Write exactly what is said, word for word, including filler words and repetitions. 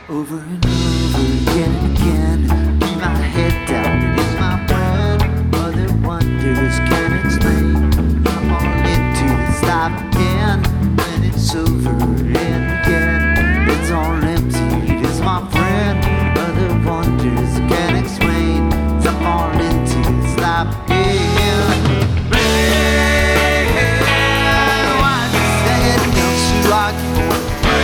Over and over again and again, keep my head down, it is my brain. Other wonders can't explain. I'm all into this life again, and it's over and again. It's all empty, it is my friend. Other wonders can't explain. I'm all into this life again.